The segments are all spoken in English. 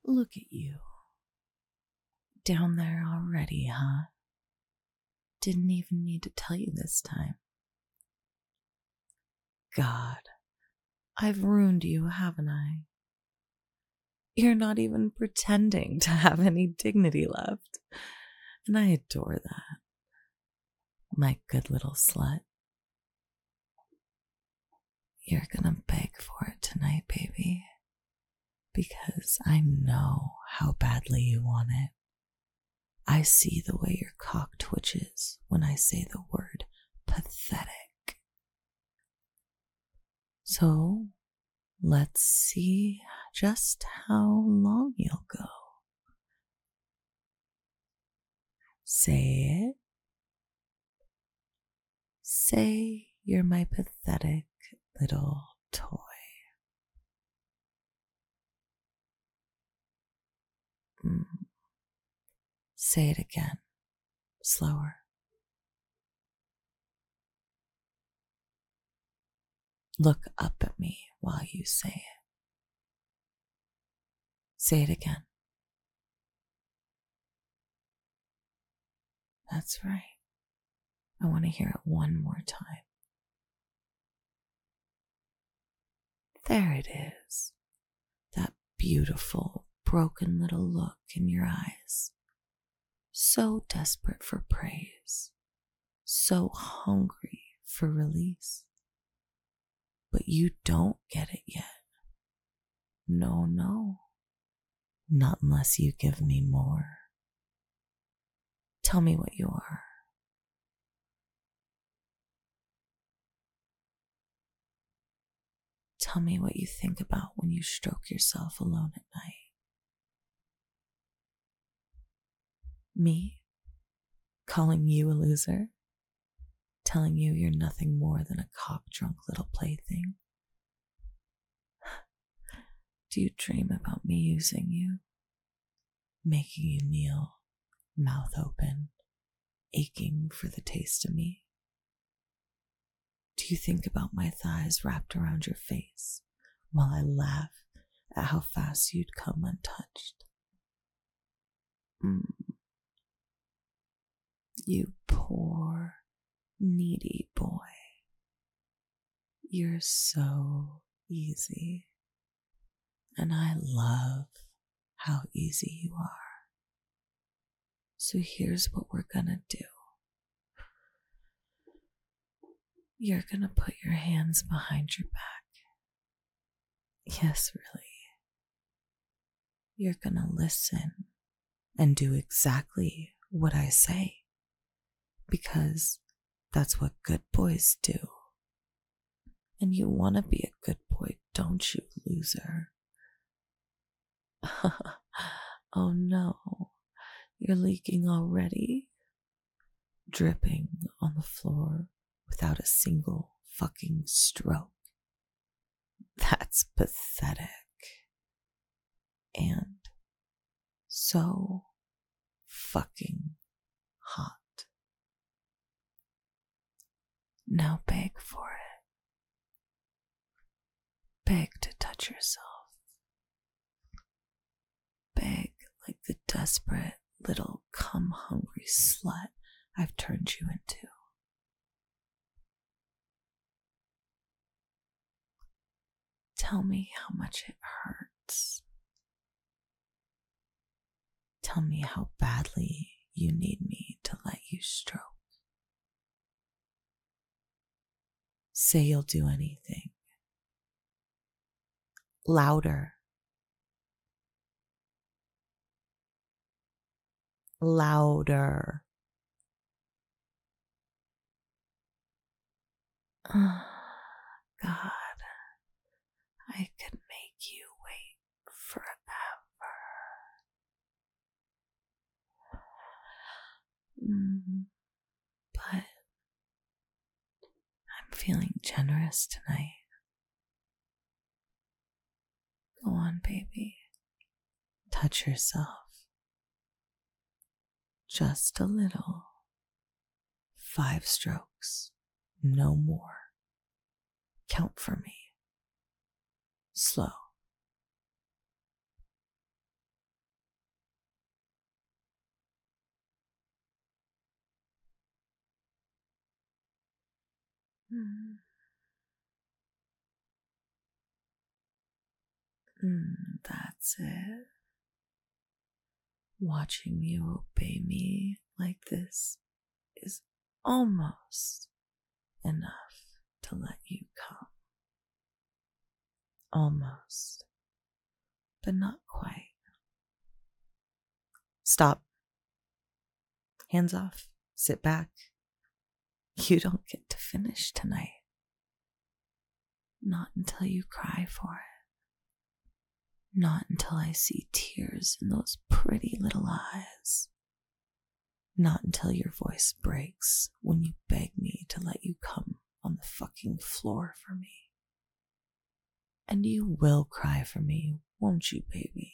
Look at you. Down there already, huh? Didn't even need to tell you this time. God, I've ruined you, haven't I? You're not even pretending to have any dignity left. And I adore that. My good little slut. You're gonna beg for it tonight, baby. Because I know how badly you want it. I see the way your cock twitches when I say the word pathetic. So, let's see just how long you'll go. Say it. Say you're my pathetic little toy. Say it again, slower. Look up at me while you say it. Say it again. That's right. I want to hear it one more time. There it is. That beautiful, broken little look in your eyes. So desperate for praise. So hungry for release. But you don't get it yet. No, no. Not unless you give me more. Tell me what you are. Tell me what you think about when you stroke yourself alone at night. Me? Calling you a loser? Telling you you're nothing more than a cock-drunk little plaything? Do you dream about me using you? Making you kneel, mouth open, aching for the taste of me? Do you think about my thighs wrapped around your face while I laugh at how fast you'd come untouched? You poor, needy boy. You're so easy. And I love how easy you are. So here's what we're gonna do. You're gonna put your hands behind your back. Yes, really. You're gonna listen and do exactly what I say. Because that's what good boys do. And you wanna be a good boy, don't you, loser? Oh no, you're leaking already. Dripping on the floor without a single fucking stroke. That's pathetic. And so fucking hot. Now beg for it. Beg to touch yourself. Beg like the desperate little cum-hungry slut I've turned you into. Tell me how much it hurts. Tell me how badly you need me to let you stroke. Say you'll do anything. Louder. Louder. Oh, God, I could make you wait forever. But I'm feeling generous tonight. Go on, baby. Touch yourself. Just a little. 5 strokes. No more. Count for me. Slow. That's it. Watching you obey me like this is almost enough to let you come. Almost, but not quite. Stop. Hands off. Sit back. You don't get to finish tonight. Not until you cry for it. Not until I see tears in those pretty little eyes. Not until your voice breaks when you beg me to let you come on the fucking floor for me. And you will cry for me, won't you, baby?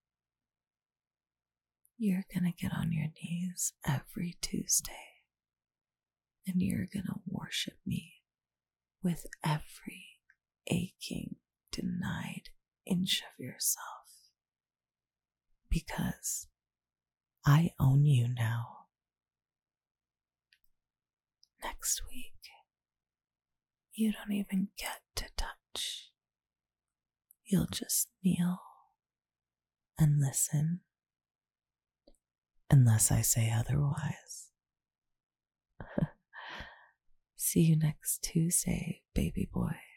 You're gonna get on your knees every Tuesday, and you're gonna worship me with every aching, denied inch of yourself. Because I own you now. Next week, you don't even get to touch. You'll just kneel and listen, unless I say otherwise. See you next Tuesday, baby boy.